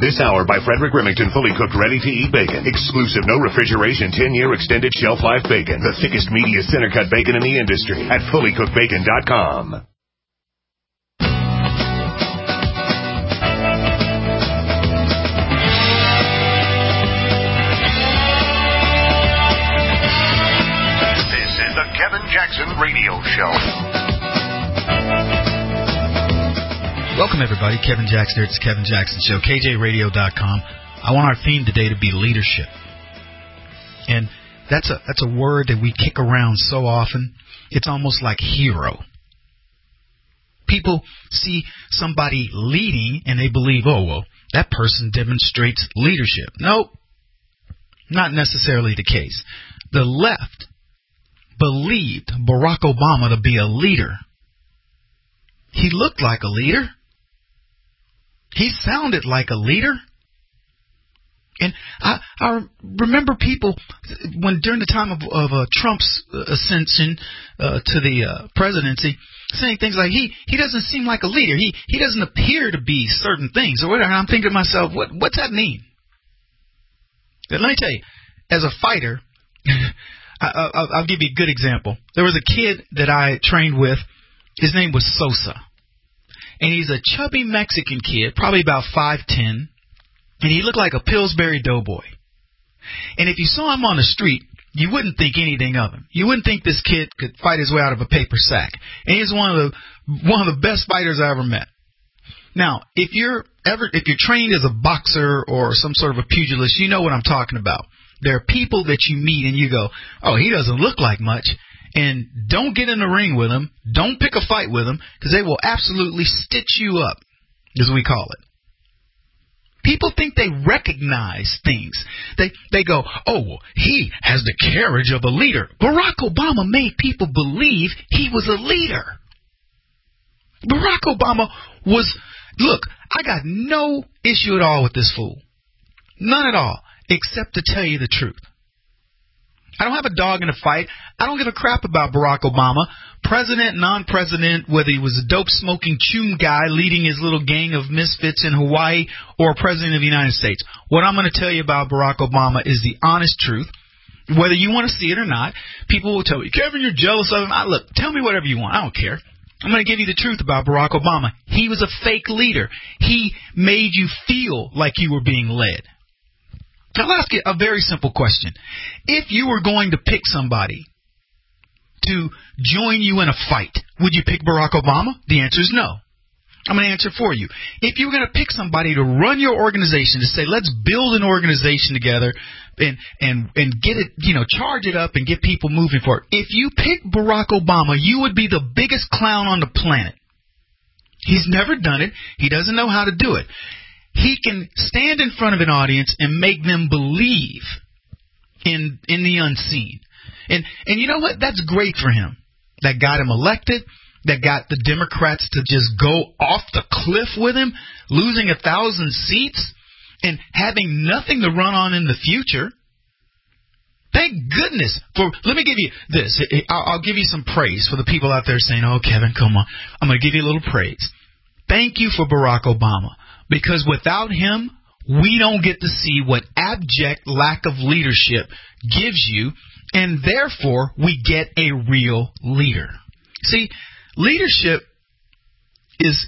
This hour by Frederick Remington, fully cooked, ready-to-eat bacon. Exclusive, no refrigeration, 10-year extended shelf life bacon. The thickest, meatiest center-cut bacon in the industry at fullycookedbacon.com. This is the Kevin Jackson Radio Show. Welcome, everybody. Kevin Jackson here. It's the Kevin Jackson Show, KJRadio.com. I want our theme today to be leadership. And that's a word that we kick around so often. It's almost like hero. People see somebody leading and they believe, oh, well, that person demonstrates leadership. Nope, not necessarily the case. The left believed Barack Obama to be a leader. He looked like a leader. He sounded like a leader. And I remember people when during the time of Trump's ascension to the presidency saying things like he doesn't seem like a leader. He doesn't appear to be certain things or whatever. And I'm thinking to myself, what's that mean? Let me tell you, as a fighter, I'll give you a good example. There was a kid that I trained with. His name was Sosa. And he's a chubby Mexican kid, probably about 5'10", and he looked like a Pillsbury Doughboy. And if you saw him on the street, you wouldn't think anything of him. You wouldn't think this kid could fight his way out of a paper sack. And he's one of the best fighters I ever met. Now, if you're trained as a boxer or some sort of a pugilist, you know what I'm talking about. There are people that you meet and you go, oh, he doesn't look like much. And don't get in the ring with them. Don't pick a fight with them because they will absolutely stitch you up, as we call it. People think they recognize things. They go, oh, well, he has the carriage of a leader. Barack Obama made people believe he was a leader. Barack Obama was, look, I got no issue at all with this fool. None at all, except to tell you the truth. I don't have a dog in a fight. I don't give a crap about Barack Obama, president, non-president, whether he was a dope-smoking chum guy leading his little gang of misfits in Hawaii or president of the United States. What I'm going to tell you about Barack Obama is the honest truth. Whether you want to see it or not, people will tell you, Kevin, you're jealous of him. Look, tell me whatever you want. I don't care. I'm going to give you the truth about Barack Obama. He was a fake leader. He made you feel like you were being led. I'll ask you a very simple question. If you were going to pick somebody to join you in a fight, would you pick Barack Obama? The answer is no. I'm going to answer for you. If you were going to pick somebody to run your organization, to say, let's build an organization together and get it, charge it up and get people moving forward. If you pick Barack Obama, you would be the biggest clown on the planet. He's never done it. He doesn't know how to do it. He can stand in front of an audience and make them believe in the unseen. And you know what? That's great for him. That got him elected. That got the Democrats to just go off the cliff with him, losing 1,000 seats and having nothing to run on in the future. Thank goodness let me give you this. I'll give you some praise for the people out there saying, oh, Kevin, come on. I'm going to give you a little praise. Thank you for Barack Obama. Because without him, we don't get to see what abject lack of leadership gives you, and therefore we get a real leader. See, leadership is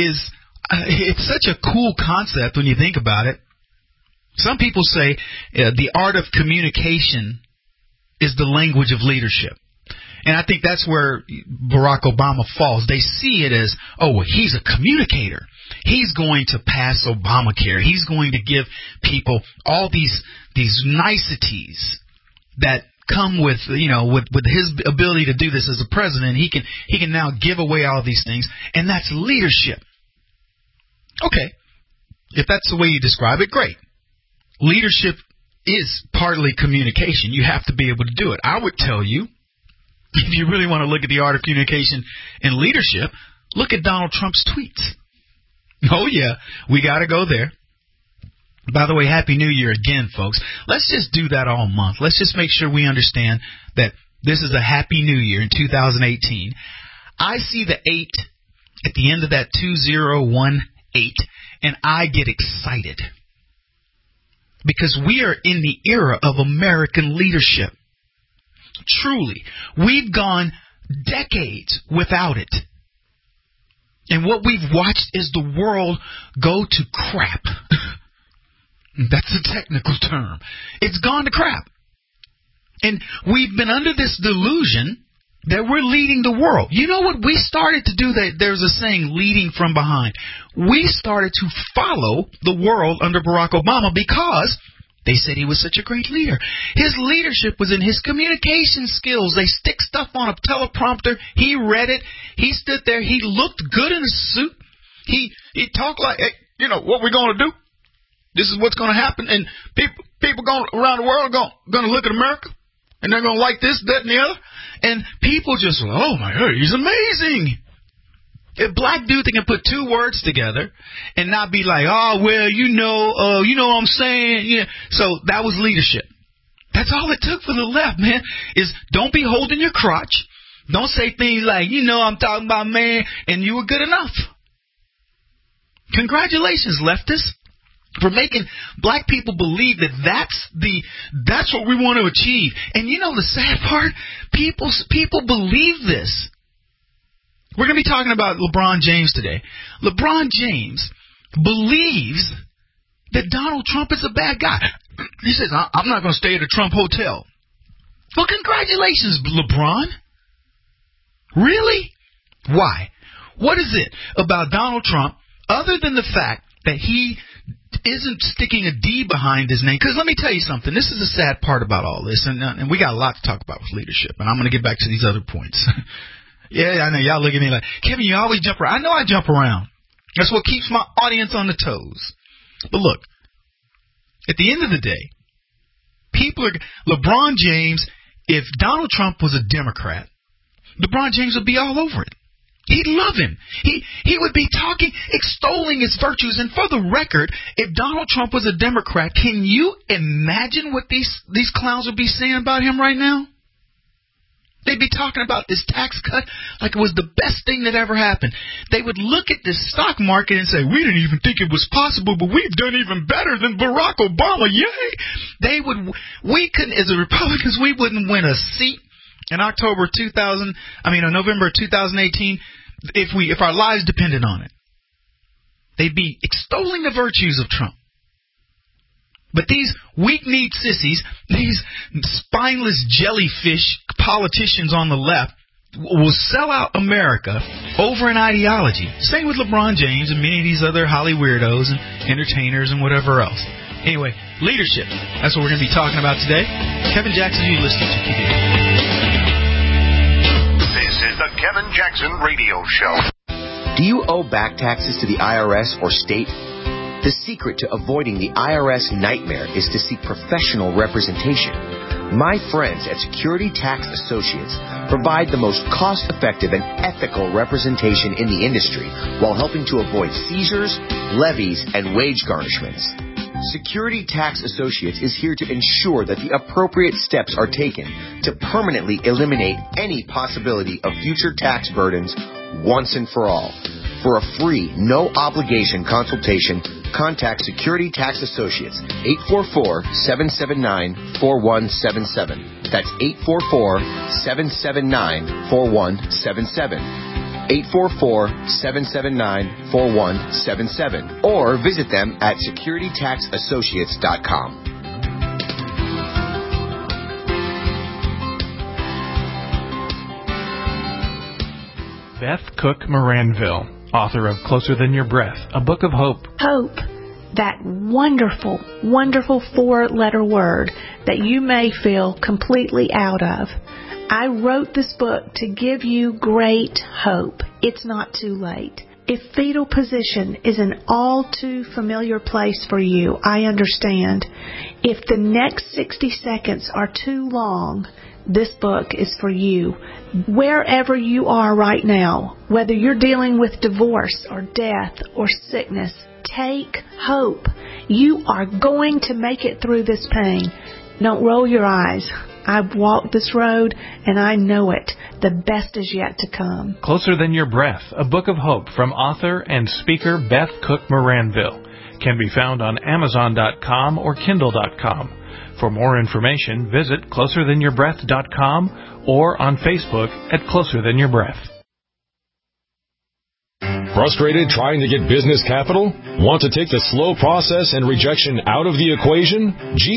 it's such a cool concept when you think about it. Some people say the art of communication is the language of leadership. And I think that's where Barack Obama falls. They see it as, oh, well, he's a communicator. He's going to pass Obamacare. He's going to give people all these niceties that come with his ability to do this as a president. He can now give away all these things, and that's leadership. Okay, if that's the way you describe it, great. Leadership is partly communication. You have to be able to do it. I would tell you, if you really want to look at the art of communication and leadership, look at Donald Trump's tweets. Oh, yeah, we got to go there. By the way, Happy New Year again, folks. Let's just do that all month. Let's just make sure we understand that this is a Happy New Year in 2018. I see the 8 at the end of that 2018, and I get excited. because we are in the era of American leadership. Truly, we've gone decades without it. And what we've watched is the world go to crap. That's a technical term. It's gone to crap. And we've been under this delusion that we're leading the world. You know what? We started to do that. There's a saying, leading from behind. We started to follow the world under Barack Obama because they said he was such a great leader. His leadership was in his communication skills. They stick stuff on a teleprompter. He read it. He stood there. He looked good in a suit. He talked like, hey, you know, what we're going to do? This is what's going to happen. And people going around the world are going to look at America. And they're going to like this, that, and the other. And people just, oh, my God, he's amazing. A black dude that can put two words together and not be like, oh, well, you know what I'm saying. Yeah. So that was leadership. That's all it took for the left, man, is don't be holding your crotch. Don't say things like, you know, I'm talking about, man, and you were good enough. Congratulations, leftists, for making black people believe that that's what we want to achieve. And you know the sad part? People believe this. We're going to be talking about LeBron James today. LeBron James believes that Donald Trump is a bad guy. He says, I'm not going to stay at a Trump hotel. Well, congratulations, LeBron. Really? Why? What is it about Donald Trump other than the fact that he isn't sticking a D behind his name? Because let me tell you something. This is a sad part about all this, and we got a lot to talk about with leadership, and I'm going to get back to these other points. Yeah, I know. Y'all look at me like, Kevin, you always jump around. I know I jump around. That's what keeps my audience on the toes. But look, at the end of the day, LeBron James, if Donald Trump was a Democrat, LeBron James would be all over it. He'd love him. He would be talking, extolling his virtues. And for the record, if Donald Trump was a Democrat, can you imagine what these clowns would be saying about him right now? They'd be talking about this tax cut like it was the best thing that ever happened. They would look at the stock market and say, we didn't even think it was possible, but we've done even better than Barack Obama. Yay! We couldn't, as Republicans, we wouldn't win a seat in November 2018 if our lives depended on it. They'd be extolling the virtues of Trump. But these weak-kneed sissies, these spineless jellyfish politicians on the left will sell out America over an ideology. Same with LeBron James and many of these other Holly weirdos and entertainers and whatever else. Anyway, leadership. That's what we're going to be talking about today. Kevin Jackson, you listening to KD. This is the Kevin Jackson Radio Show. Do you owe back taxes to the IRS or state? The secret to avoiding the IRS nightmare is to seek professional representation. My friends at Security Tax Associates provide the most cost-effective and ethical representation in the industry while helping to avoid seizures, levies, and wage garnishments. Security Tax Associates is here to ensure that the appropriate steps are taken to permanently eliminate any possibility of future tax burdens once and for all. For a free, no-obligation consultation, contact Security Tax Associates, 844-779-4177. That's 844-779-4177. 844-779-4177. Or visit them at securitytaxassociates.com. Beth Cook Moranville, author of Closer Than Your Breath, a book of hope. Hope, that wonderful, wonderful four-letter word that you may feel completely out of. I wrote this book to give you great hope. It's not too late. If fetal position is an all too familiar place for you, I understand. If the next 60 seconds are too long, this book is for you. Wherever you are right now, whether you're dealing with divorce or death or sickness, take hope. You are going to make it through this pain. Don't roll your eyes. I've walked this road and I know it. The best is yet to come. Closer Than Your Breath, a book of hope from author and speaker Beth Cook Moranville. can be found on Amazon.com or Kindle.com. For more information, visit closerthanYourBreath.com or on Facebook at Closer Than Your Breath. Frustrated trying to get business capital? Want to take the slow process and rejection out of the equation?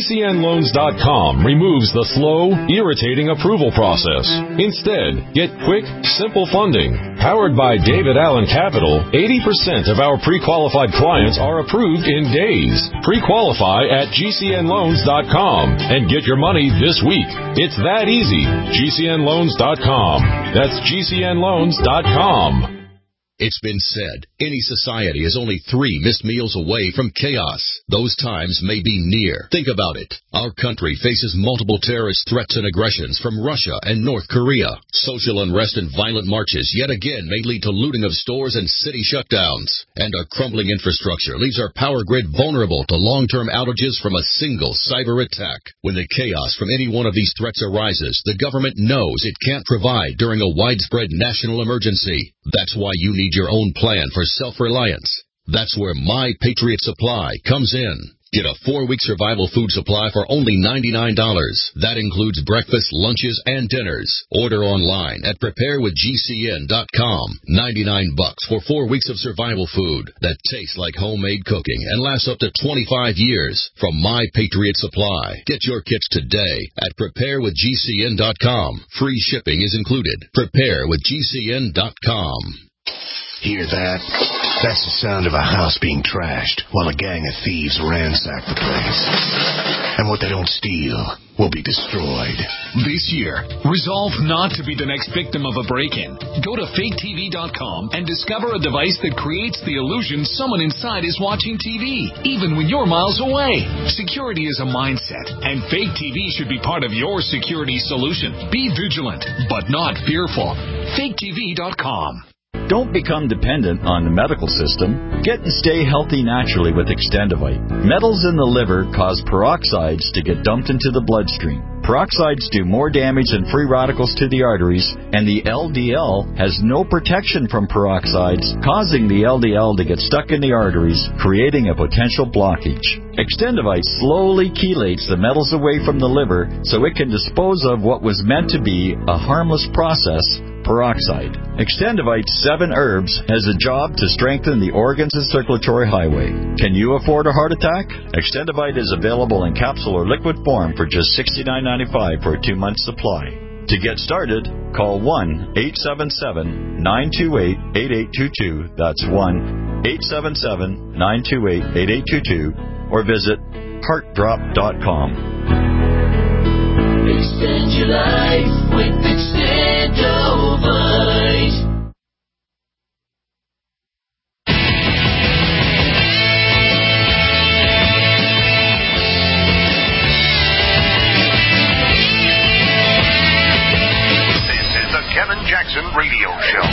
GCNLoans.com removes the slow, irritating approval process. Instead, get quick, simple funding. Powered by David Allen Capital, 80% of our pre-qualified clients are approved in days. Pre-qualify at GCNLoans.com and get your money this week. It's that easy. GCNLoans.com. That's GCNLoans.com. It's been said, any society is only 3 missed meals away from chaos. Those times may be near. Think about it. Our country faces multiple terrorist threats and aggressions from Russia and North Korea. Social unrest and violent marches yet again may lead to looting of stores and city shutdowns. And our crumbling infrastructure leaves our power grid vulnerable to long-term outages from a single cyber attack. When the chaos from any one of these threats arises, the government knows it can't provide during a widespread national emergency. That's why you need your own plan for self-reliance. That's where My Patriot Supply comes in. Get a 4-week survival food supply for only $99. That includes breakfast, lunches, and dinners. Order online at preparewithgcn.com. $99 for 4 weeks of survival food that tastes like homemade cooking and lasts up to 25 years from My Patriot Supply. Get your kits today at preparewithgcn.com. Free shipping is included. Preparewithgcn.com. Hear that? That's the sound of a house being trashed while a gang of thieves ransack the place. And what they don't steal will be destroyed. This year, resolve not to be the next victim of a break-in. Go to faketv.com and discover a device that creates the illusion someone inside is watching TV, even when you're miles away. Security is a mindset, and Fake TV should be part of your security solution. Be vigilant, but not fearful. faketv.com. Don't become dependent on the medical system. Get and stay healthy naturally with Extendivite. Metals in the liver cause peroxides to get dumped into the bloodstream. Peroxides do more damage than free radicals to the arteries, and the LDL has no protection from peroxides, causing the LDL to get stuck in the arteries, creating a potential blockage. Extendivite slowly chelates the metals away from the liver so it can dispose of what was meant to be a harmless process, peroxide. Extendivite's 7 herbs has a job to strengthen the organs and circulatory highway. Can you afford a heart attack? Extendivite is available in capsule or liquid form for just $69.95 for a 2-month supply. To get started, call 1-877-928-8822. That's 1-877-928-8822. Or visit heartdrop.com. Extend your life with Extendivite. This is the Kevin Jackson Radio Show.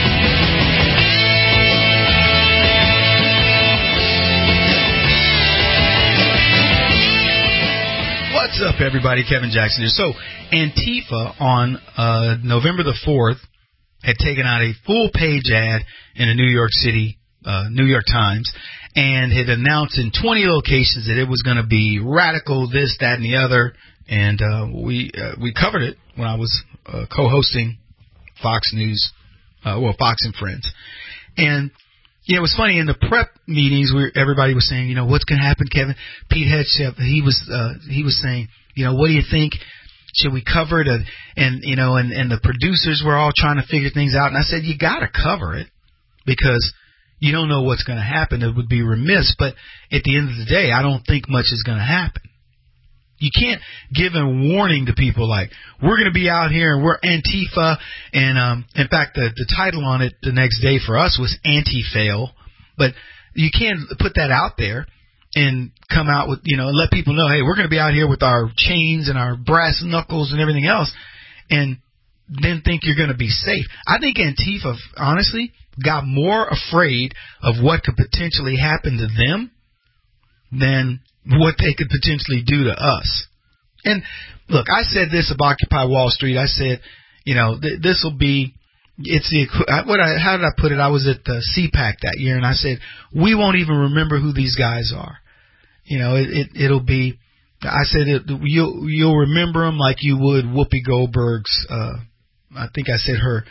What's up, everybody? Kevin Jackson here. So, Antifa on November the 4th had taken out a full-page ad in a New York Times, and had announced in 20 locations that it was going to be radical, this, that, and the other. And we covered it when I was co-hosting Fox News, Fox and Friends. And yeah, it was funny in the prep meetings where everybody was saying, what's going to happen, Kevin? Pete Hegseth, he was saying, what do you think? Should we cover it? And the producers were all trying to figure things out. And I said, you got to cover it because you don't know what's going to happen. It would be remiss. But at the end of the day, I don't think much is going to happen. You can't give a warning to people like, we're going to be out here and we're Antifa. And in fact, the title on it the next day for us was Anti-Fail. But you can't put that out there and come out with, and let people know, hey, we're going to be out here with our chains and our brass knuckles and everything else, and then think you're going to be safe. I think Antifa, honestly, got more afraid of what could potentially happen to them than what they could potentially do to us. And look, I said this about Occupy Wall Street. I said, this will be, how did I put it? I was at the CPAC that year, and I said, we won't even remember who these guys are. It'll be, I said, you'll remember them like you would Whoopi Goldberg's, I think I said her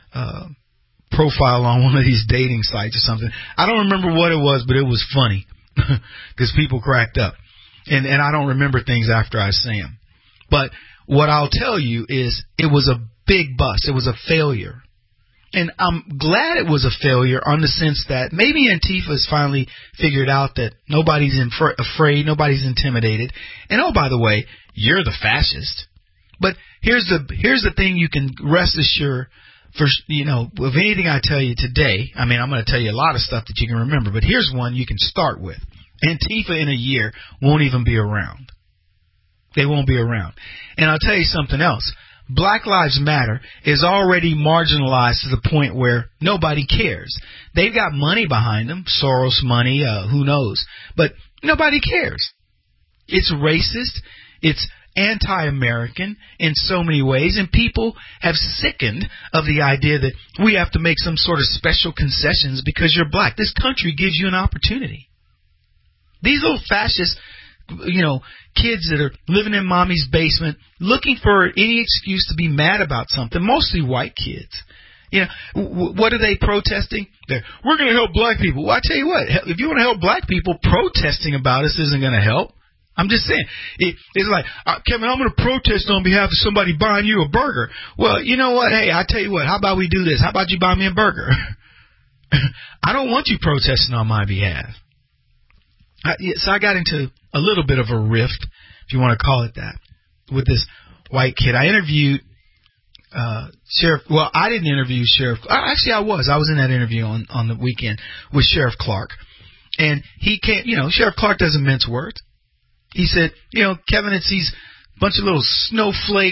profile on one of these dating sites or something. I don't remember what it was, but it was funny because people cracked up. And I don't remember things after I say them. But what I'll tell you is it was a big bust. It was a failure. And I'm glad it was a failure on the sense that maybe Antifa's finally figured out that nobody's afraid, nobody's intimidated. And oh, by the way, you're the fascist. But here's the thing you can rest assured for, of anything I tell you today. I mean, I'm going to tell you a lot of stuff that you can remember, but here's one you can start with. Antifa in a year won't even be around. They won't be around. And I'll tell you something else. Black Lives Matter is already marginalized to the point where nobody cares. They've got money behind them, Soros money, who knows. But nobody cares. It's racist. It's anti-American in so many ways. And people have sickened of the idea that we have to make some sort of special concessions because you're black. This country gives you an opportunity. These little fascists, kids that are living in mommy's basement, looking for any excuse to be mad about something, mostly white kids. What are they protesting? We're going to help black people. Well, I tell you what, if you want to help black people, protesting about us isn't going to help. I'm just saying. It's like, Kevin, I'm going to protest on behalf of somebody buying you a burger. Well, you know what? Hey, I tell you what, how about we do this? How about you buy me a burger? I don't want you protesting on my behalf. So I got into a little bit of a rift, if you want to call it that, with this white kid. I interviewed Sheriff. Well, I didn't interview Sheriff. Actually, I was. I was in that interview on the weekend with Sheriff Clark, and he can't. Sheriff Clark doesn't mince words. He said, Kevin, it's these bunch of little snowflake,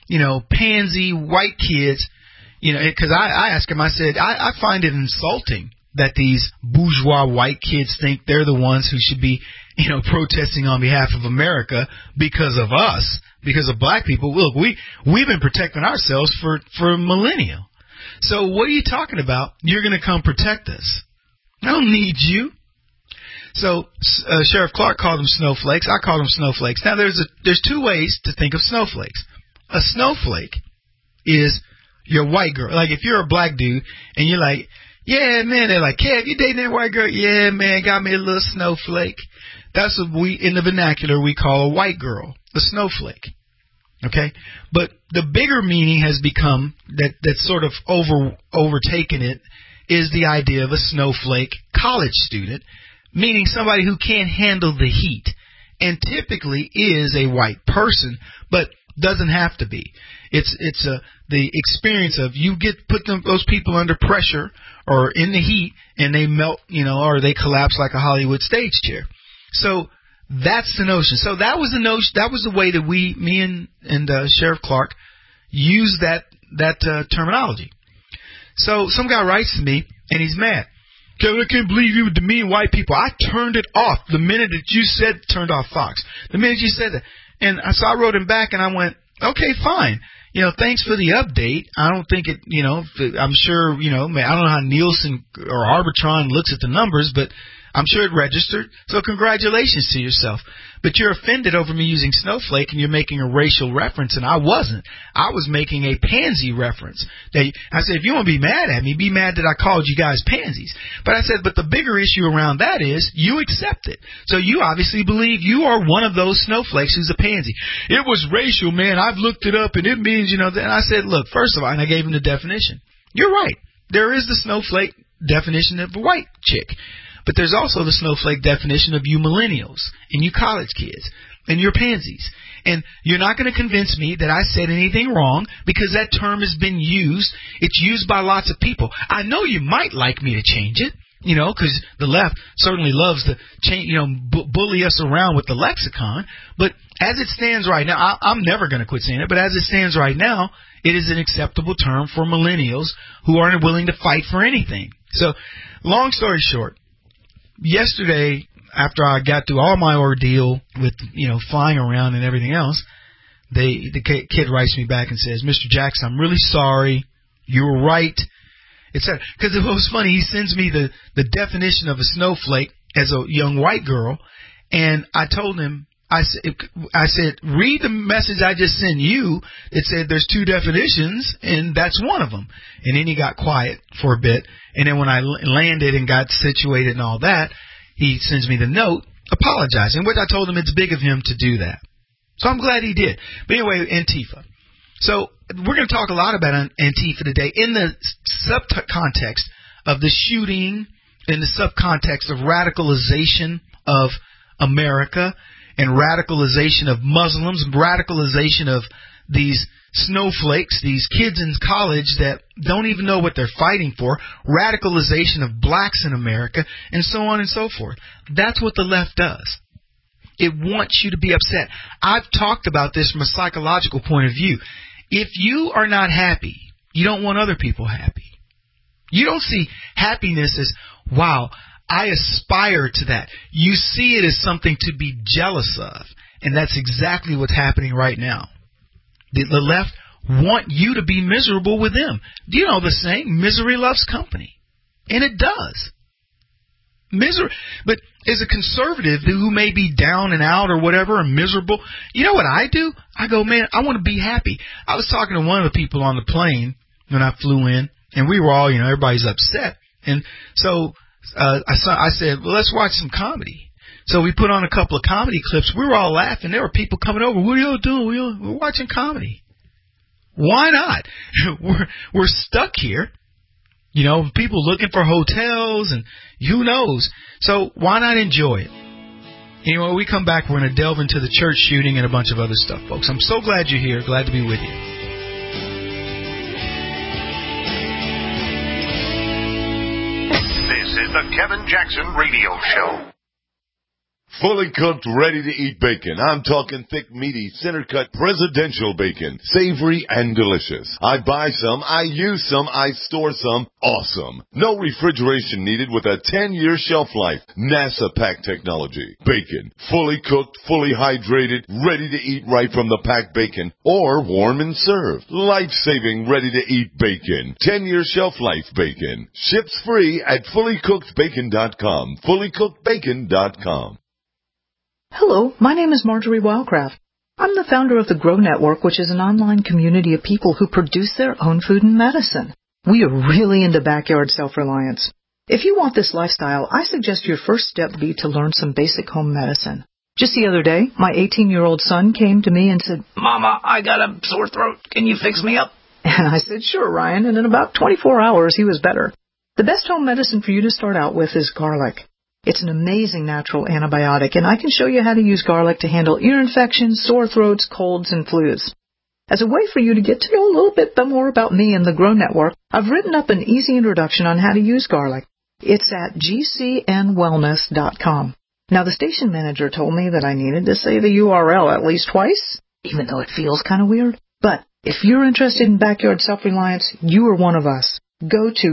pansy white kids. Because I asked him. I said, I find it insulting that these bourgeois white kids think they're the ones who should be, protesting on behalf of America because of us, because of black people. Look, we've been protecting ourselves for millennia. So what are you talking about? You're going to come protect us. I don't need you. So Sheriff Clark called them snowflakes. I called them snowflakes. Now there's two ways to think of snowflakes. A snowflake is your white girl. Like if you're a black dude and you're like, yeah, man, they're like, Kev, you dating that white girl? Yeah, man, got me a little snowflake. That's what we, in the vernacular, we call a white girl, a snowflake. Okay? But the bigger meaning has become, that's sort of overtaken it, is the idea of a snowflake college student, meaning somebody who can't handle the heat, and typically is a white person, but doesn't have to be. It's the experience of you put those people under pressure or in the heat and they melt, or they collapse like a Hollywood stage chair. So that's the notion. So that was the notion. That was the way that me and Sheriff Clark used that terminology. So some guy writes to me and he's mad. Kevin, I can't believe you demean white people. I turned it off the minute that you said turned off Fox. The minute you said that. And so I wrote him back and I went, okay, fine. Thanks for the update. I don't think it, I'm sure, I don't know how Nielsen or Arbitron looks at the numbers, but I'm sure it registered. So congratulations to yourself. But you're offended over me using snowflake and you're making a racial reference, and I wasn't. I was making a pansy reference. I said, if you want to be mad at me, be mad that I called you guys pansies. But I said, but the bigger issue around that is you accept it. So you obviously believe you are one of those snowflakes who's a pansy. It was racial, man. I've looked it up and it means, and I said, look, first of all, and I gave him the definition. You're right. There is the snowflake definition of a white chick. But there's also the snowflake definition of you millennials and you college kids and your pansies. And you're not going to convince me that I said anything wrong because that term has been used. It's used by lots of people. I know you might like me to change it, because the left certainly loves to change, bully us around with the lexicon. But as it stands right now, I'm never going to quit saying it, but as it stands right now, it is an acceptable term for millennials who aren't willing to fight for anything. So, long story short, yesterday, after I got through all my ordeal with, flying around and everything else, the kid writes me back and says, Mr. Jackson, I'm really sorry. You were right, etc. Because it was funny. He sends me the definition of a snowflake as a young white girl, and I told him, I said, read the message I just sent you. It said there's two definitions, and that's one of them. And then he got quiet for a bit. And then when I landed and got situated and all that, he sends me the note apologizing, which I told him it's big of him to do that. So I'm glad he did. But anyway, Antifa. So we're going to talk a lot about Antifa today in the subcontext of the shooting, in the subcontext of radicalization of America, and radicalization of Muslims, radicalization of these snowflakes, these kids in college that don't even know what they're fighting for, radicalization of blacks in America, and so on and so forth. That's what the left does. It wants you to be upset. I've talked about this from a psychological point of view. If you are not happy, you don't want other people happy. You don't see happiness as, wow, I aspire to that. You see it as something to be jealous of. And that's exactly what's happening right now. The left want you to be miserable with them. Do you know the saying, misery loves company? And it does. Misery. But as a conservative who may be down and out or whatever and miserable, you know what I do? I go, man, I want to be happy. I was talking to one of the people on the plane when I flew in, and we were all, everybody's upset. And so I said, well, let's watch some comedy. So we put on a couple of comedy clips. We were all laughing. There were people coming over. What are y'all doing? We're watching comedy. Why not? We're stuck here. People looking for hotels and who knows. So why not enjoy it? Anyway, when we come back, we're going to delve into the church shooting and a bunch of other stuff, folks. I'm so glad you're here. Glad to be with you. This is the Kevin Jackson Radio Show. Fully cooked, ready-to-eat bacon. I'm talking thick, meaty, center-cut presidential bacon. Savory and delicious. I buy some, I use some, I store some. Awesome. No refrigeration needed with a 10-year shelf life. NASA pack technology. Bacon. Fully cooked, fully hydrated, ready to eat right from the packed bacon. Or warm and served. Life-saving, ready-to-eat bacon. 10-year shelf life bacon. Ships free at fullycookedbacon.com. Fullycookedbacon.com. Hello, my name is Marjorie Wildcraft. I'm the founder of the Grow Network, which is an online community of people who produce their own food and medicine. We are really into backyard self-reliance. If you want this lifestyle, I suggest your first step be to learn some basic home medicine. Just the other day, my 18-year-old son came to me and said, Mama, I got a sore throat. Can you fix me up? And I said, sure, Ryan, and in about 24 hours, he was better. The best home medicine for you to start out with is garlic. It's an amazing natural antibiotic, and I can show you how to use garlic to handle ear infections, sore throats, colds, and flus. As a way for you to get to know a little bit more about me and the Grow Network, I've written up an easy introduction on how to use garlic. It's at gcnwellness.com. Now, the station manager told me that I needed to say the URL at least twice, even though it feels kind of weird. But if you're interested in backyard self-reliance, you are one of us. Go to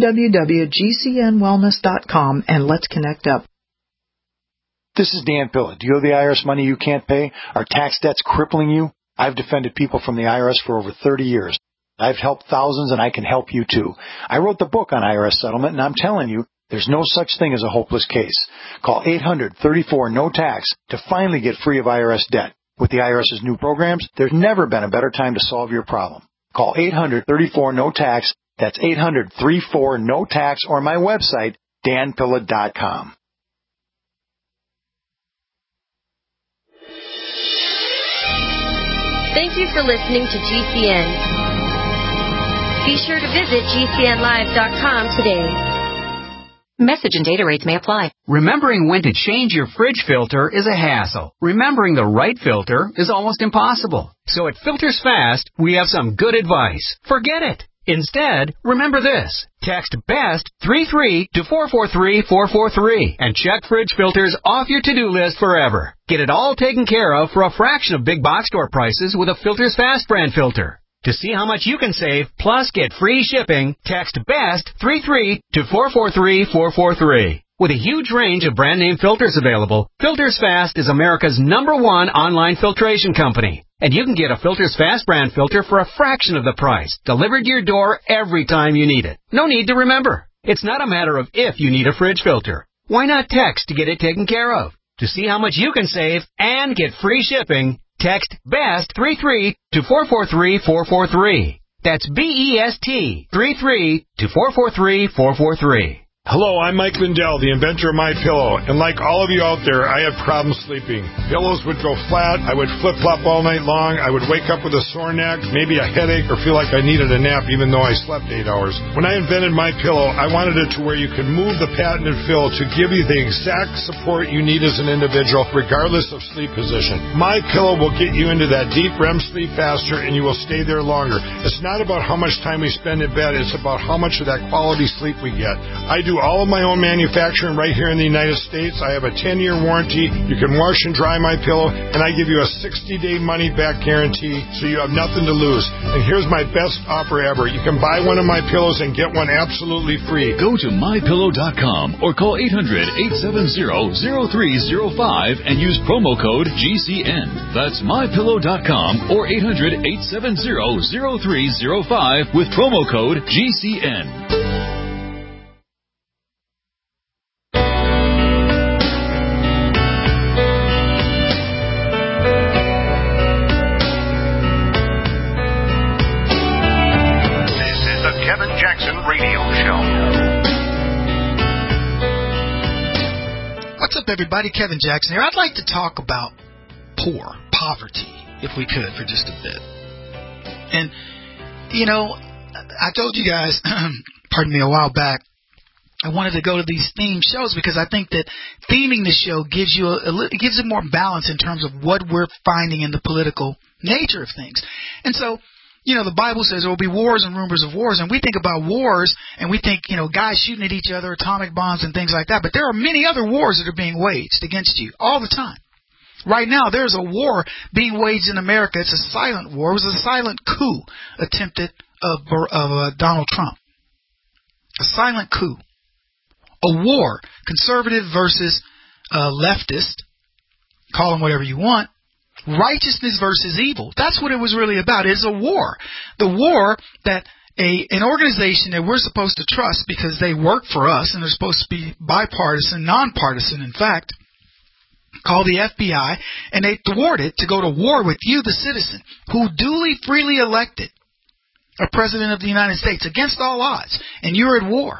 www.gcnwellness.com and let's connect up. This is Dan Pilla. Do you owe the IRS money you can't pay? Are tax debts crippling you? I've defended people from the IRS for over 30 years. I've helped thousands, and I can help you too. I wrote the book on IRS settlement, and I'm telling you, there's no such thing as a hopeless case. Call 800-34-NO-TAX to finally get free of IRS debt. With the IRS's new programs, there's never been a better time to solve your problem. Call 800-34-NO-TAX. That's 800-34-NO-TAX, or my website, danpilla.com. Thank you for listening to GCN. Be sure to visit GCNlive.com today. Message and data rates may apply. Remembering when to change your fridge filter is a hassle. Remembering the right filter is almost impossible. So at Filters Fast, we have some good advice. Forget it. Instead, remember this. Text BEST 33 to 443-443 and check fridge filters off your to-do list forever. Get it all taken care of for a fraction of big box store prices with a Filters Fast brand filter. To see how much you can save, plus get free shipping, text BEST 33 to 443-443. With a huge range of brand name filters available, Filters Fast is America's #1 online filtration company. And you can get a Filters Fast brand filter for a fraction of the price, delivered to your door every time you need it. No need to remember. It's not a matter of if you need a fridge filter. Why not text to get it taken care of? To see how much you can save and get free shipping, text BEST33 to 443-443. That's BEST 33 to 443-443. Hello, I'm Mike Lindell, the inventor of MyPillow, and like all of you out there, I have problems sleeping. Pillows would go flat, I would flip-flop all night long, I would wake up with a sore neck, maybe a headache, or feel like I needed a nap even though I slept 8 hours. When I invented MyPillow, I wanted it to where you could move the patented fill to give you the exact support you need as an individual, regardless of sleep position. MyPillow will get you into that deep REM sleep faster, and you will stay there longer. It's not about how much time we spend in bed, it's about how much of that quality sleep we get. I do all of my own manufacturing right here in the United States. I have a 10-year warranty. You can wash and dry my pillow, and I give you a 60-day money-back guarantee, so you have nothing to lose. And here's my best offer ever. You can buy one of my pillows and get one absolutely free. Go to MyPillow.com or call 800-870-0305 and use promo code GCN. That's MyPillow.com or 800-870-0305 with promo code GCN. What's up, everybody? Kevin Jackson here. I'd like to talk about poverty, if we could, for just a bit. And, you know, I told you guys, pardon me, a while back, I wanted to go to these theme shows because I think that theming the show gives you it gives it more balance in terms of what we're finding in the political nature of things. And so, you know, the Bible says there will be wars and rumors of wars, and we think about wars, and we think, you know, guys shooting at each other, atomic bombs and things like that, but there are many other wars that are being waged against you all the time. Right now, there's a war being waged in America. It's a silent war. It was a silent coup attempted of Donald Trump. A silent coup. A war, conservative versus leftist, call them whatever you want. Righteousness versus evil. That's what it was really about. It's a war. The war that an organization that we're supposed to trust because they work for us and they're supposed to be bipartisan, nonpartisan, in fact, called the FBI, and they thwarted to go to war with you, the citizen, who duly, freely elected a president of the United States against all odds, and you're at war.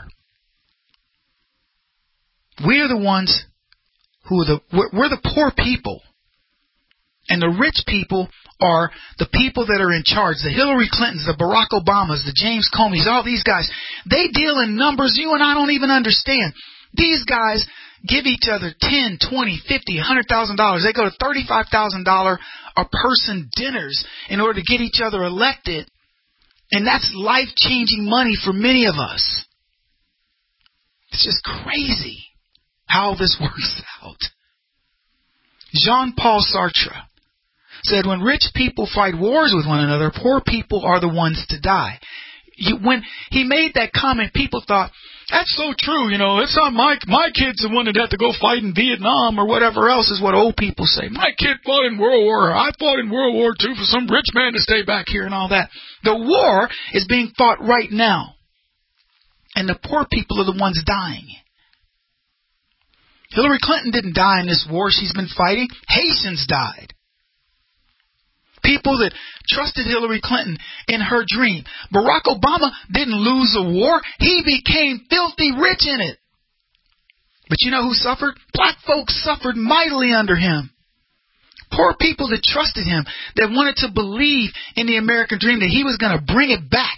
We're the ones who we're the poor people. And the rich people are the people that are in charge. The Hillary Clintons, the Barack Obamas, the James Comeys, all these guys. They deal in numbers you and I don't even understand. These guys give each other $10, $20, $50, $100,000. They go to $35,000 a person dinners in order to get each other elected. And that's life-changing money for many of us. It's just crazy how this works out. Jean-Paul Sartre said, when rich people fight wars with one another, poor people are the ones to die. When he made that comment, people thought, that's so true, you know, it's not my kid's the one that had to go fight in Vietnam or whatever else is what old people say. My kid fought in World War, I fought in World War II for some rich man to stay back here and all that. The war is being fought right now. And the poor people are the ones dying. Hillary Clinton didn't die in this war she's been fighting. Haitians died. People that trusted Hillary Clinton in her dream. Barack Obama didn't lose a war. He became filthy rich in it. But you know who suffered? Black folks suffered mightily under him. Poor people that trusted him, that wanted to believe in the American dream, that he was going to bring it back.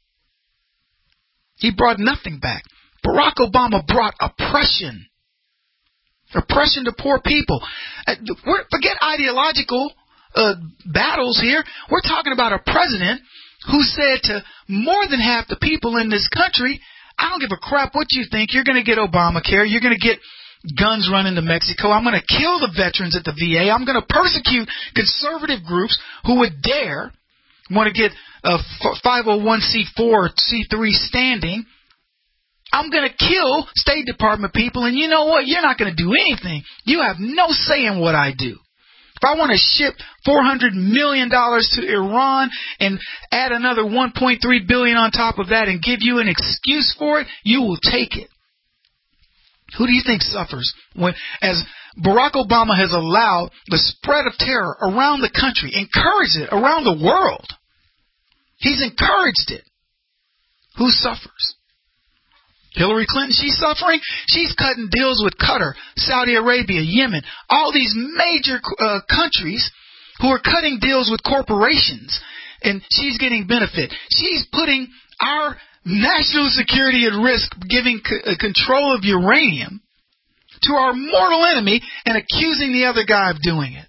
He brought nothing back. Barack Obama brought oppression. Oppression to poor people. Forget ideological battles here. We're talking about a president who said to more than half the people in this country, I don't give a crap what you think. You're going to get Obamacare. You're going to get guns run into Mexico. I'm going to kill the veterans at the VA. I'm going to persecute conservative groups who would dare want to get a 501c4 or C3 standing. I'm going to kill State Department people, and you know what? You're not going to do anything. You have no say in what I do. If I want to ship $400 million to Iran and add another $1.3 billion on top of that and give you an excuse for it, you will take it. Who do you think suffers as Barack Obama has allowed the spread of terror around the country, encouraged it around the world? He's encouraged it. Who suffers? Hillary Clinton, she's suffering. She's cutting deals with Qatar, Saudi Arabia, Yemen, all these major countries who are cutting deals with corporations, and she's getting benefit. She's putting our national security at risk, giving control of uranium to our mortal enemy and accusing the other guy of doing it.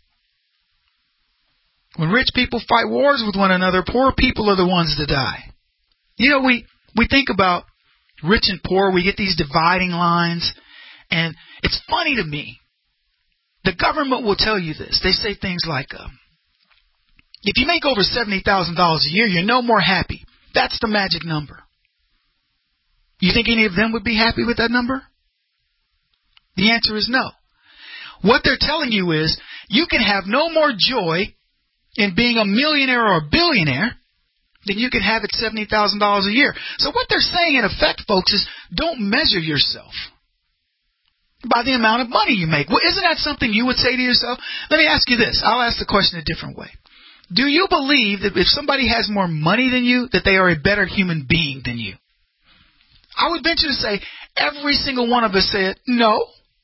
When rich people fight wars with one another, poor people are the ones that die. You know, we think about rich and poor, we get these dividing lines, and it's funny to me. The government will tell you this. They say things like, if you make over $70,000 a year, you're no more happy. That's the magic number. You think any of them would be happy with that number? The answer is no. What they're telling you is you can have no more joy in being a millionaire or a billionaire than you can have at $70,000 a year. So what they're saying in effect, folks, is don't measure yourself by the amount of money you make. Well, isn't that something you would say to yourself? Let me ask you this. I'll ask the question a different way. Do you believe that if somebody has more money than you, that they are a better human being than you? I would venture to say every single one of us said no.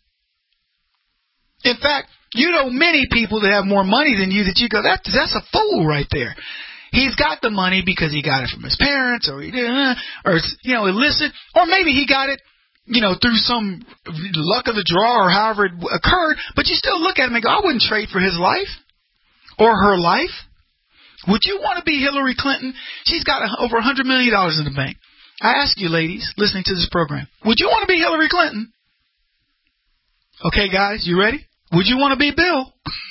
In fact, you know many people that have more money than you that you go, that's a fool right there. He's got the money because he got it from his parents, or it's, illicit, or maybe he got it, through some luck of the draw or however it occurred. But you still look at him and go, I wouldn't trade for his life or her life. Would you want to be Hillary Clinton? She's got over $100 million in the bank. I ask you, ladies, listening to this program, would you want to be Hillary Clinton? Okay, guys, you ready? Would you want to be Bill?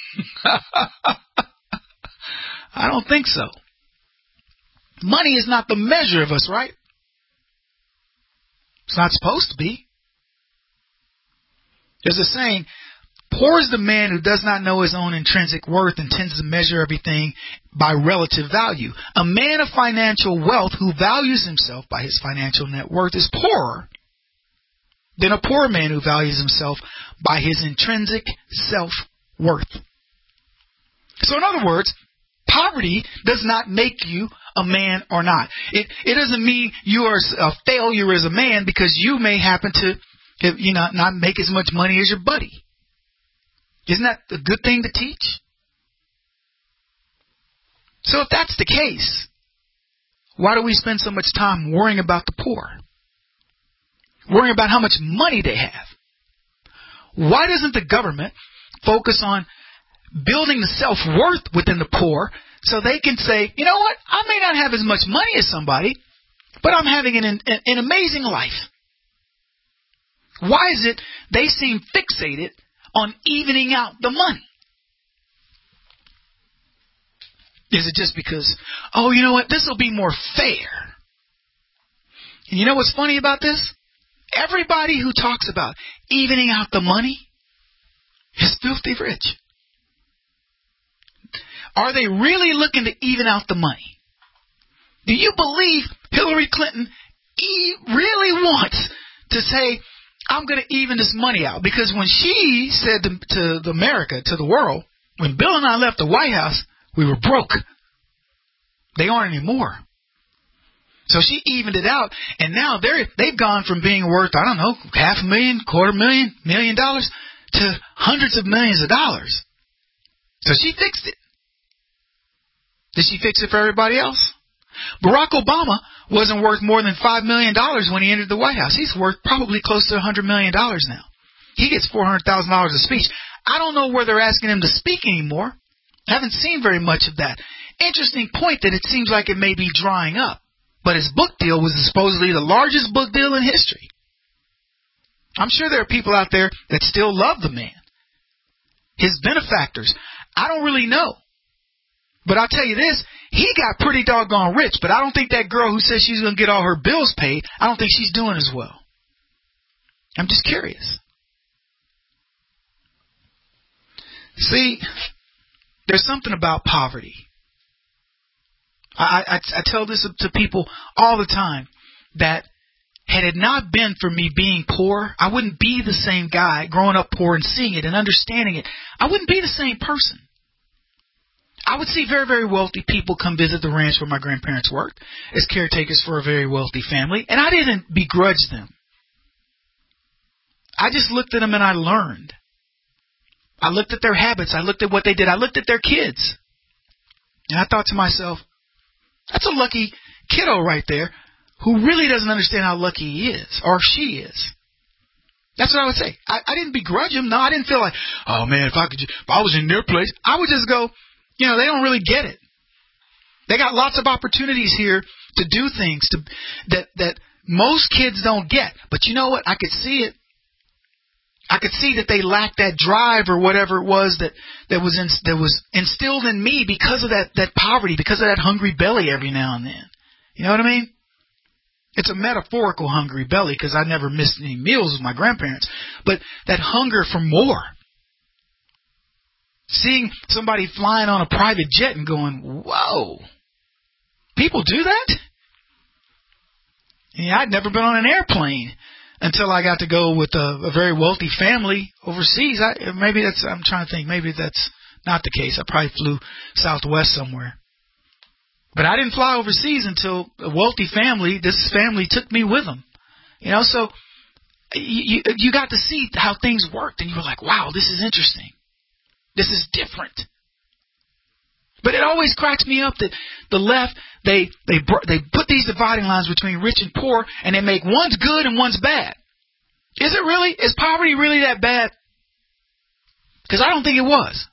I don't think so. Money is not the measure of us, right? It's not supposed to be. There's a saying, poor is the man who does not know his own intrinsic worth and tends to measure everything by relative value. A man of financial wealth who values himself by his financial net worth is poorer than a poor man who values himself by his intrinsic self-worth. So in other words, poverty does not make you a man or not. It doesn't mean you are a failure as a man because you may happen to not make as much money as your buddy. Isn't that a good thing to teach? So if that's the case, why do we spend so much time worrying about the poor? Worrying about how much money they have? Why doesn't the government focus on building the self-worth within the poor so they can say, you know what, I may not have as much money as somebody, but I'm having an amazing life. Why is it they seem fixated on evening out the money? Is it just because, oh, you know what, this will be more fair? And you know what's funny about this? Everybody who talks about evening out the money is filthy rich. Are they really looking to even out the money? Do you believe Hillary Clinton really wants to say, I'm going to even this money out? Because when she said to America, to the world, when Bill and I left the White House, we were broke. They aren't anymore. So she evened it out, and now they've gone from being worth, I don't know, $500,000, $250,000, $1 million to hundreds of millions of dollars. So she fixed it. Did she fix it for everybody else? Barack Obama wasn't worth more than $5 million when he entered the White House. He's worth probably close to $100 million now. He gets $400,000 a speech. I don't know where they're asking him to speak anymore. I haven't seen very much of that. Interesting point that it seems like it may be drying up. But his book deal was supposedly the largest book deal in history. I'm sure there are people out there that still love the man. His benefactors, I don't really know. But I'll tell you this, he got pretty doggone rich, but I don't think that girl who says she's going to get all her bills paid, I don't think she's doing as well. I'm just curious. See, There's something about poverty. I tell this to people all the time, that had it not been for me being poor, I wouldn't be the same guy growing up poor and seeing it and understanding it. I wouldn't be the same person. I would see very, very wealthy people come visit the ranch where my grandparents worked as caretakers for a very wealthy family, and I didn't begrudge them. I just looked at them and I learned. I looked at their habits. I looked at what they did. I looked at their kids. And I thought to myself, that's a lucky kiddo right there who really doesn't understand how lucky he is or she is. That's what I would say. I didn't begrudge them. No, I didn't feel like, oh man, if I was in their place, I would just go, they don't really get it. They got lots of opportunities here to do things that most kids don't get. But you know what? I could see it. I could see that they lacked that drive or whatever it was that was instilled in me because of that poverty, because of that hungry belly every now and then. You know what I mean? It's a metaphorical hungry belly because I never missed any meals with my grandparents. But that hunger for more. Seeing somebody flying on a private jet and going, whoa, people do that? Yeah, I'd never been on an airplane until I got to go with a very wealthy family overseas. I'm trying to think, maybe that's not the case. I probably flew Southwest somewhere. But I didn't fly overseas until a wealthy family, this family took me with them. So you got to see how things worked, and you were like, wow, this is interesting. This is different. But it always cracks me up that the left, they put these dividing lines between rich and poor, and they make one's good and one's bad. Is it really? Is poverty really that bad? Because I don't think it was.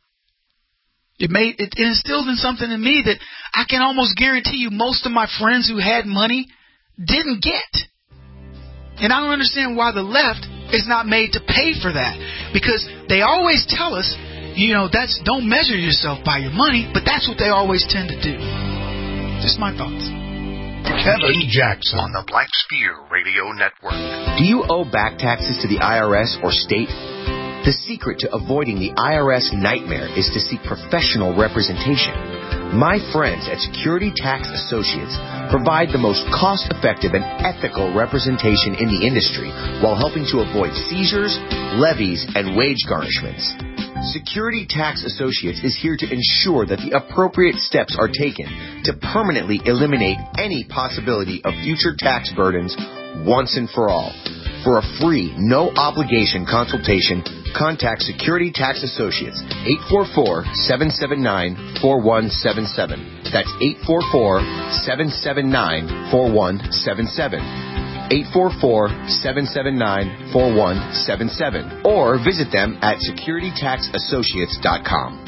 It instilled in something in me that I can almost guarantee you most of my friends who had money didn't get. And I don't understand why the left is not made to pay for that. Because they always tell us, don't measure yourself by your money, but that's what they always tend to do. Just my thoughts. Kevin Jackson on the Black Spear Radio Network. Do you owe back taxes to the IRS or state? The secret to avoiding the IRS nightmare is to seek professional representation. My friends at Security Tax Associates provide the most cost-effective and ethical representation in the industry while helping to avoid seizures, levies, and wage garnishments. Security Tax Associates is here to ensure that the appropriate steps are taken to permanently eliminate any possibility of future tax burdens once and for all. For a free, no-obligation consultation, contact Security Tax Associates, 844-779-4177. That's 844-779-4177. 844-779-4177. Or visit them at securitytaxassociates.com.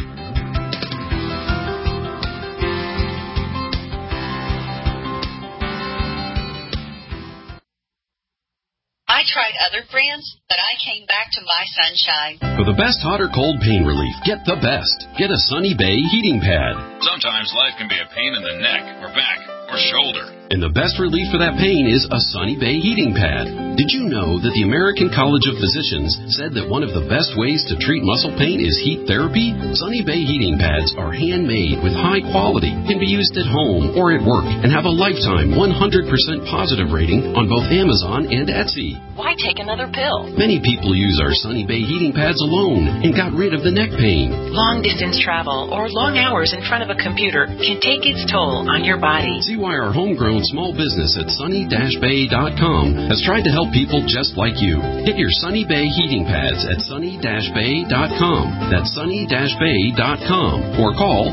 I tried other brands, but I came back to My Sunshine. For the best hot or cold pain relief, get the best. Get a Sunny Bay heating pad. Sometimes life can be a pain in the neck or back or shoulder. And the best relief for that pain is a Sunny Bay heating pad. Did you know that the American College of Physicians said that one of the best ways to treat muscle pain is heat therapy? Sunny Bay heating pads are handmade with high quality, can be used at home or at work, and have a lifetime 100% positive rating on both Amazon and Etsy. Why take another pill? Many people use our Sunny Bay heating pads alone and got rid of the neck pain. Long distance travel or long hours in front of a computer can take its toll on your body. See why our homegrown small business at sunny-bay.com has tried to help people just like you. Get your Sunny Bay heating pads at sunny-bay.com. That's sunny-bay.com. Or call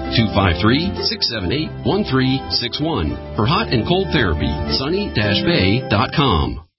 253-678-1361 for hot and cold therapy. sunny-bay.com.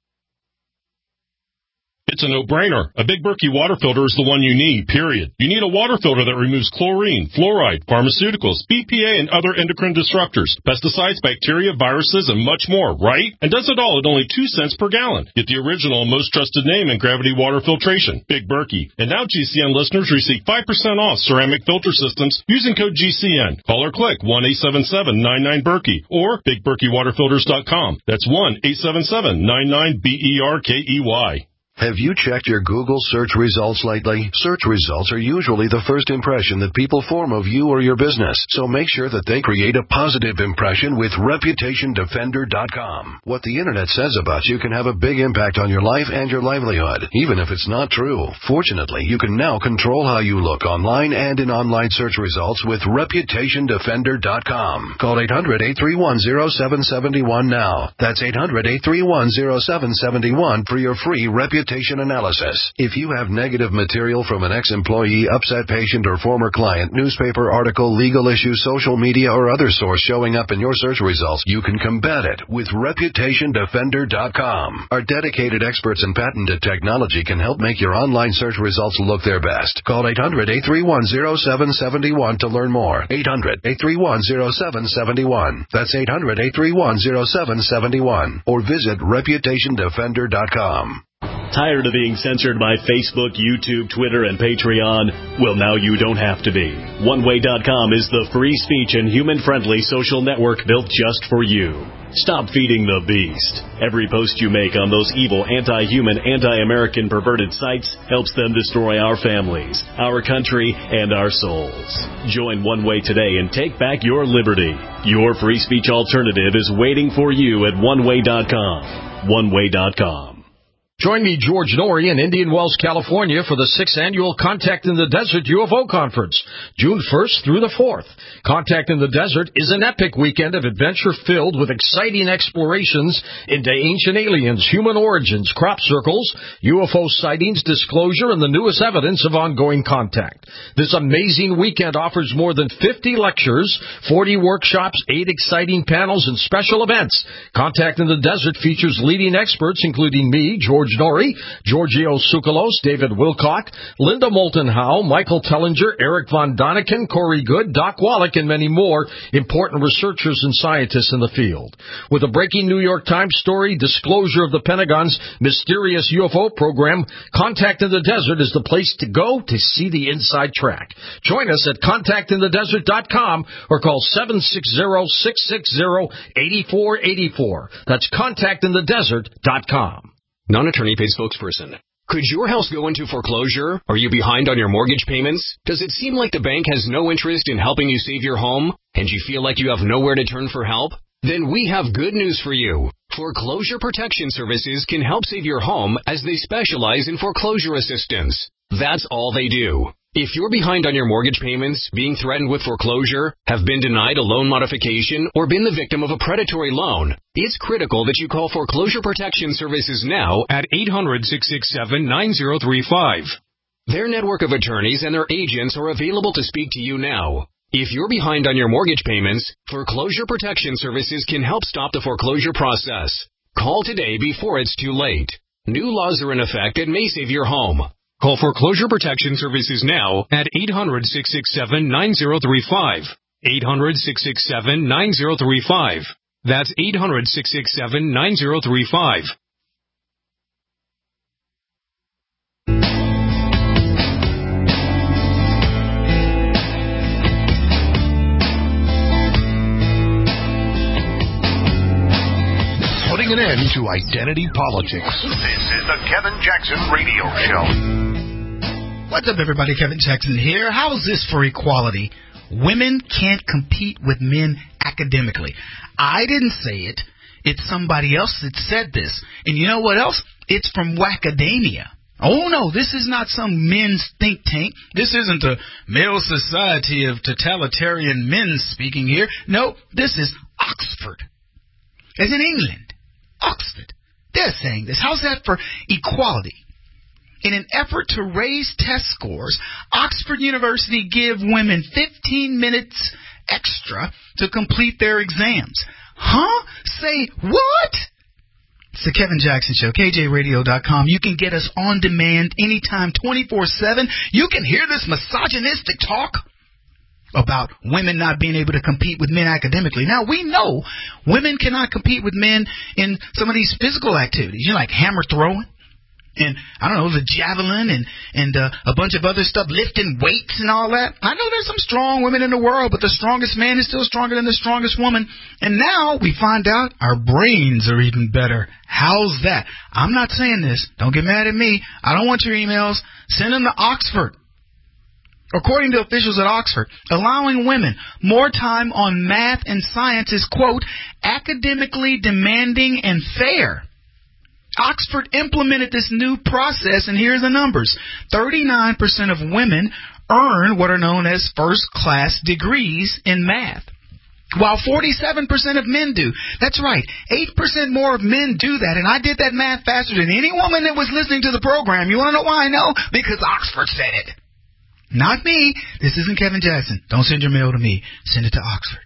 It's a no-brainer. A Big Berkey water filter is the one you need, period. You need a water filter that removes chlorine, fluoride, pharmaceuticals, BPA, and other endocrine disruptors, pesticides, bacteria, viruses, and much more, right? And does it all at only 2 cents per gallon. Get the original and most trusted name in gravity water filtration, Big Berkey. And now GCN listeners receive 5% off ceramic filter systems using code GCN. Call or click 1-877-99-BERKEY or BigBerkeyWaterFilters.com. That's 1-877-99-BERKEY. Have you checked your Google search results lately? Search results are usually the first impression that people form of you or your business, so make sure that they create a positive impression with ReputationDefender.com. What the internet says about you can have a big impact on your life and your livelihood, even if it's not true. Fortunately, you can now control how you look online and in online search results with ReputationDefender.com. Call 800-831-0771 now. That's 800-831-0771 for your free reputation analysis. If you have negative material from an ex-employee, upset patient, or former client, newspaper article, legal issue, social media, or other source showing up in your search results, you can combat it with ReputationDefender.com. Our dedicated experts in patented technology can help make your online search results look their best. Call 800-831-0771 to learn more. 800-831-0771. That's 800-831-0771. Or visit ReputationDefender.com. Tired of being censored by Facebook, YouTube, Twitter, and Patreon? Well, now you don't have to be. OneWay.com is the free speech and human-friendly social network built just for you. Stop feeding the beast. Every post you make on those evil, anti-human, anti-American perverted sites helps them destroy our families, our country, and our souls. Join One Way today and take back your liberty. Your free speech alternative is waiting for you at OneWay.com. OneWay.com. Join me, George Norrie, in Indian Wells, California for the 6th Annual Contact in the Desert UFO Conference, June 1st through the 4th. Contact in the Desert is an epic weekend of adventure filled with exciting explorations into ancient aliens, human origins, crop circles, UFO sightings, disclosure, and the newest evidence of ongoing contact. This amazing weekend offers more than 50 lectures, 40 workshops, 8 exciting panels, and special events. Contact in the Desert features leading experts, including me, George Norrie, Giorgio Tsoukalos, David Wilcock, Linda Moulton Howe, Michael Tellinger, Eric Von Daniken, Corey Good, Doc Wallach, and many more important researchers and scientists in the field. With a breaking New York Times story, disclosure of the Pentagon's mysterious UFO program, Contact in the Desert is the place to go to see the inside track. Join us at contactinthedesert.com or call 760-660-8484. That's contactinthedesert.com. Non-attorney paid spokesperson. Could your house go into foreclosure? Are you behind on your mortgage payments? Does it seem like the bank has no interest in helping you save your home? And you feel like you have nowhere to turn for help? Then we have good news for you. Foreclosure Protection Services can help save your home as they specialize in foreclosure assistance. That's all they do. If you're behind on your mortgage payments, being threatened with foreclosure, have been denied a loan modification, or been the victim of a predatory loan, it's critical that you call Foreclosure Protection Services now at 800-667-9035. Their network of attorneys and their agents are available to speak to you now. If you're behind on your mortgage payments, Foreclosure Protection Services can help stop the foreclosure process. Call today before it's too late. New laws are in effect that may save your home. Call Foreclosure Protection Services now at 800-667-9035. 800-667-9035. That's 800-667-9035. Putting an end to identity politics. This is the Kevin Jackson Radio Show. What's up, everybody? Kevin Jackson here. How's this for equality? Women can't compete with men academically. I didn't say it. It's somebody else that said this. And you know what else? It's from Wackademia. Oh, no, this is not some men's think tank. This isn't a male society of totalitarian men speaking here. No, this is Oxford. As in England. Oxford. They're saying this. How's that for equality? In an effort to raise test scores, Oxford University give women 15 minutes extra to complete their exams. Huh? Say what? It's the Kevin Jackson Show, KJRadio.com. You can get us on demand anytime, 24/7. You can hear this misogynistic talk about women not being able to compete with men academically. Now, we know women cannot compete with men in some of these physical activities, like hammer throwing and I don't know, the javelin and a bunch of other stuff, lifting weights and all that. I know there's some strong women in the world, but the strongest man is still stronger than the strongest woman. And now we find out our brains are even better. How's that? I'm not saying this. Don't get mad at me. I don't want your emails. Send them to Oxford. According to officials at Oxford, allowing women more time on math and science is, quote, academically demanding and fair. Oxford implemented this new process, and here's the numbers. 39% of women earn what are known as first-class degrees in math, while 47% of men do. That's right, 8% more of men do that, and I did that math faster than any woman that was listening to the program. You want to know why I know? Because Oxford said it. Not me. This isn't Kevin Jackson. Don't send your mail to me. Send it to Oxford.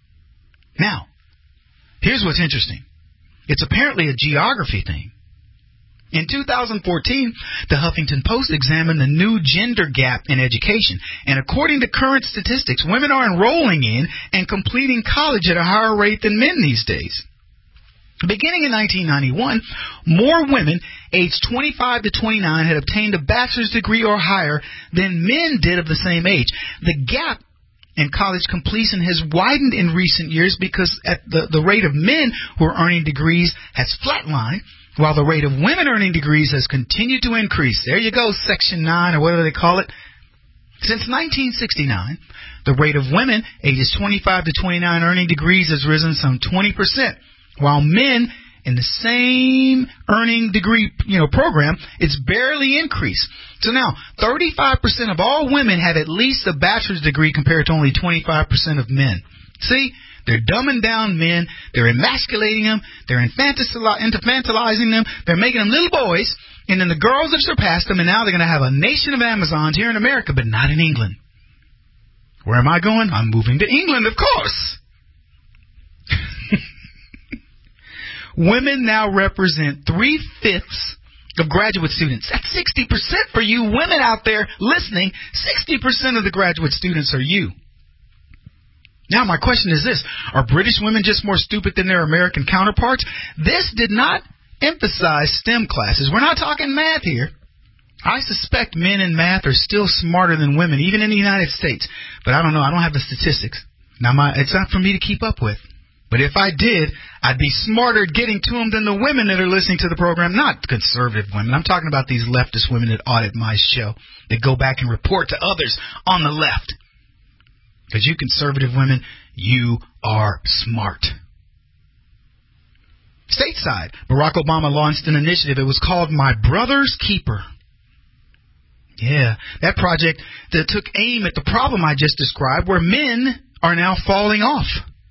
Now, here's what's interesting. It's apparently a geography thing. In 2014, the Huffington Post examined the new gender gap in education. And according to current statistics, women are enrolling in and completing college at a higher rate than men these days. Beginning in 1991, more women aged 25 to 29 had obtained a bachelor's degree or higher than men did of the same age. The gap in college completion has widened in recent years because at the rate of men who are earning degrees has flatlined, while the rate of women earning degrees has continued to increase. There you go, Section 9 or whatever they call it. Since 1969, the rate of women ages 25 to 29 earning degrees has risen some 20%, while men in the same earning degree program, it's barely increased. So now, 35% of all women have at least a bachelor's degree compared to only 25% of men. See? They're dumbing down men. They're emasculating them. They're infantilizing them. They're making them little boys. And then the girls have surpassed them, and now they're going to have a nation of Amazons here in America, but not in England. Where am I going? I'm moving to England, of course. Women now represent 3/5 of graduate students. That's 60% for you women out there listening. 60% of the graduate students are you. Now, my question is this. Are British women just more stupid than their American counterparts? This did not emphasize STEM classes. We're not talking math here. I suspect men in math are still smarter than women, even in the United States. But I don't know. I don't have the statistics. Now, it's not for me to keep up with. But if I did, I'd be smarter at getting to them than the women that are listening to the program. Not conservative women. I'm talking about these leftist women that audit my show, that go back and report to others on the left. Because you conservative women, you are smart. Stateside, Barack Obama launched an initiative. It was called My Brother's Keeper. Yeah, that project that took aim at the problem I just described, where men are now falling off.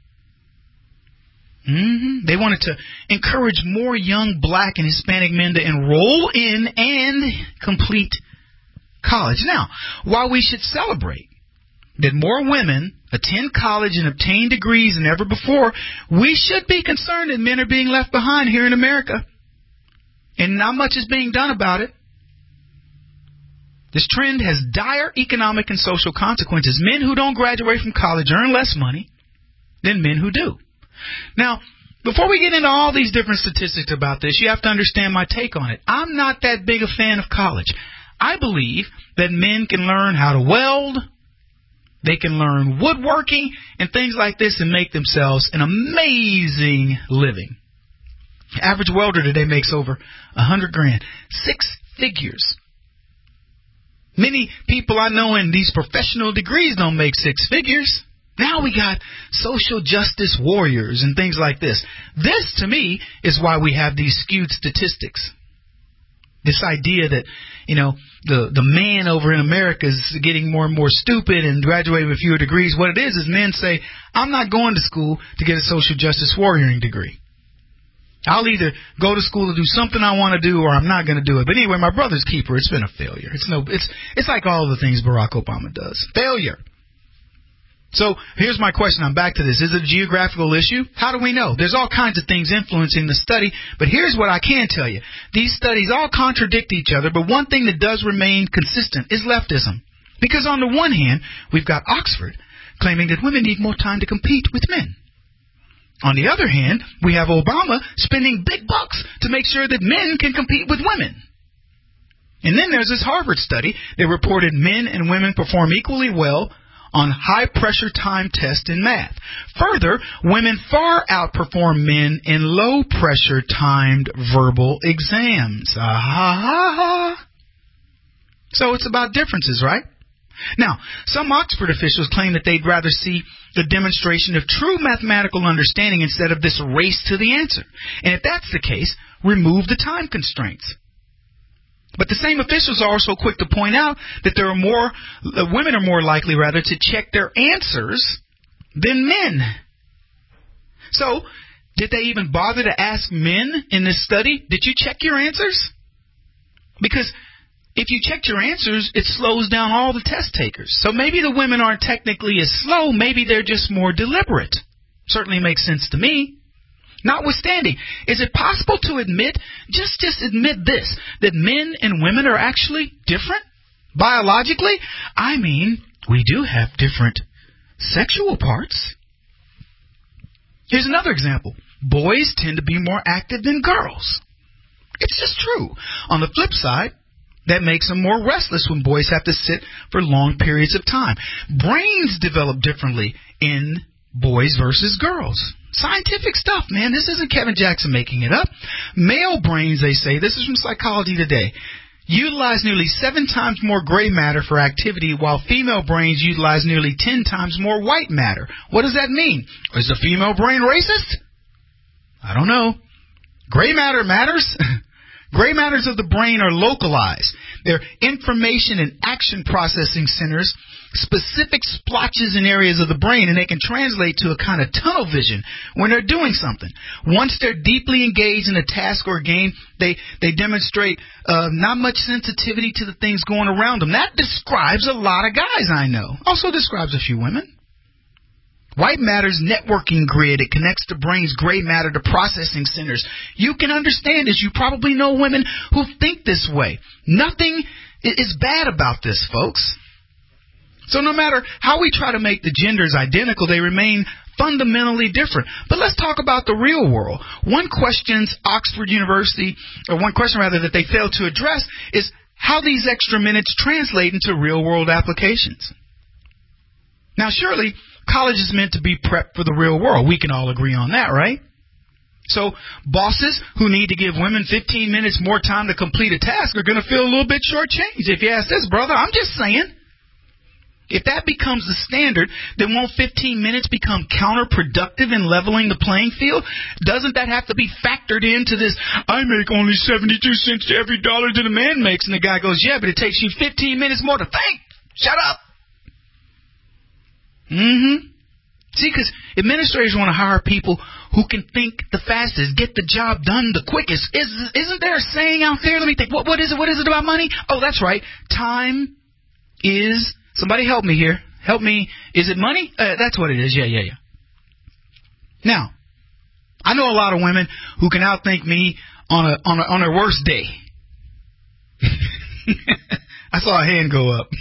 They wanted to encourage more young black and Hispanic men to enroll in and complete college. Now, while we should celebrate that more women attend college and obtain degrees than ever before, we should be concerned that men are being left behind here in America. And not much is being done about it. This trend has dire economic and social consequences. Men who don't graduate from college earn less money than men who do. Now, before we get into all these different statistics about this, you have to understand my take on it. I'm not that big a fan of college. I believe that men can learn how to weld, they can learn woodworking and things like this and make themselves an amazing living. The average welder today makes over $100,000. 6 figures. Many people I know in these professional degrees don't make 6 figures. Now we got social justice warriors and things like this. This, to me, is why we have these skewed statistics. This idea that, the man over in America is getting more and more stupid and graduating with fewer degrees. What it is men say, I'm not going to school to get a social justice warrioring degree. I'll either go to school to do something I want to do or I'm not going to do it. But anyway, my brother's keeper, it's been a failure. It's like all the things Barack Obama does. Failure. So here's my question. I'm back to this. Is it a geographical issue? How do we know? There's all kinds of things influencing the study, but here's what I can tell you. These studies all contradict each other, but one thing that does remain consistent is leftism. Because on the one hand, we've got Oxford claiming that women need more time to compete with men. On the other hand, we have Obama spending big bucks to make sure that men can compete with women. And then there's this Harvard study that reported men and women perform equally well on high-pressure time tests in math. Further, women far outperform men in low-pressure timed verbal exams. So it's about differences, right? Now, some Oxford officials claim that they'd rather see the demonstration of true mathematical understanding instead of this race to the answer. And if that's the case, remove the time constraints. But the same officials are also quick to point out that women are more likely, to check their answers than men. So, did they even bother to ask men in this study, did you check your answers? Because if you checked your answers, it slows down all the test takers. So maybe the women aren't technically as slow, maybe they're just more deliberate. Certainly makes sense to me. Notwithstanding, is it possible to admit, just admit this, that men and women are actually different biologically? I mean, we do have different sexual parts. Here's another example. Boys tend to be more active than girls. It's just true. On the flip side, that makes them more restless when boys have to sit for long periods of time. Brains develop differently in boys versus girls. Scientific stuff, man. This isn't Kevin Jackson making it up. Male brains, they say, this is from Psychology Today, utilize nearly 7 times more gray matter for activity, while female brains utilize nearly 10 times more white matter. What does that mean? Is the female brain racist? I don't know. Gray matter matters? Gray matters of the brain are localized. They're information and action processing centers, specific splotches in areas of the brain, and they can translate to a kind of tunnel vision when they're doing something. Once they're deeply engaged in a task or a game, they demonstrate not much sensitivity to the things going around them. That describes a lot of guys I know. Also describes a few women. White matter's networking grid. It connects the brain's gray matter to processing centers. You can understand this. You probably know women who think this way. Nothing is bad about this, folks. So no matter how we try to make the genders identical, they remain fundamentally different. But let's talk about the real world. One question that they failed to address is how these extra minutes translate into real world applications. Now, surely college is meant to be prepped for the real world. We can all agree on that, right? So bosses who need to give women 15 minutes more time to complete a task are going to feel a little bit shortchanged. If you ask this, brother, I'm just saying. If that becomes the standard, then won't 15 minutes become counterproductive in leveling the playing field? Doesn't that have to be factored into this, I make only 72 cents to every dollar that a man makes? And the guy goes, yeah, but it takes you 15 minutes more to think. Shut up. See, because administrators want to hire people who can think the fastest, get the job done the quickest. Isn't there a saying out there? Let me think. What is it? What is it about money? Oh, that's right. Time is... Somebody help me here. Help me. Is it money? That's what it is. Yeah. Now, I know a lot of women who can outthink me on their worst day. I saw a hand go up.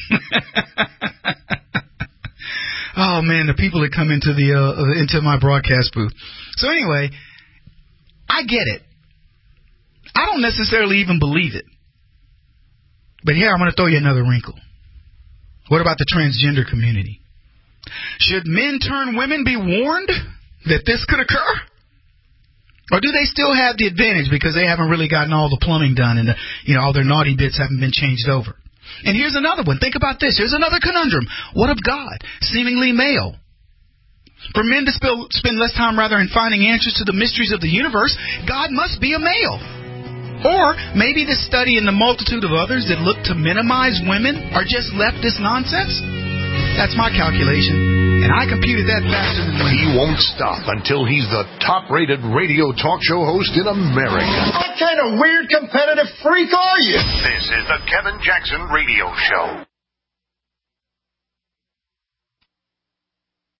Oh man, the people that come into into my broadcast booth. So anyway, I get it. I don't necessarily even believe it. But here I'm going to throw you another wrinkle. What about the transgender community? Should men turn women be warned that this could occur? Or do they still have the advantage because they haven't really gotten all the plumbing done and all their naughty bits haven't been changed over? And here's another one. Think about this. Here's another conundrum. What of God, seemingly male? For men to spend less time in finding answers to the mysteries of the universe, God must be a male. Or maybe this study and the multitude of others that look to minimize women are just leftist nonsense? That's my calculation, and I computed that faster than women. He won't stop until he's the top-rated radio talk show host in America. What kind of weird competitive freak are you? This is the Kevin Jackson Radio Show.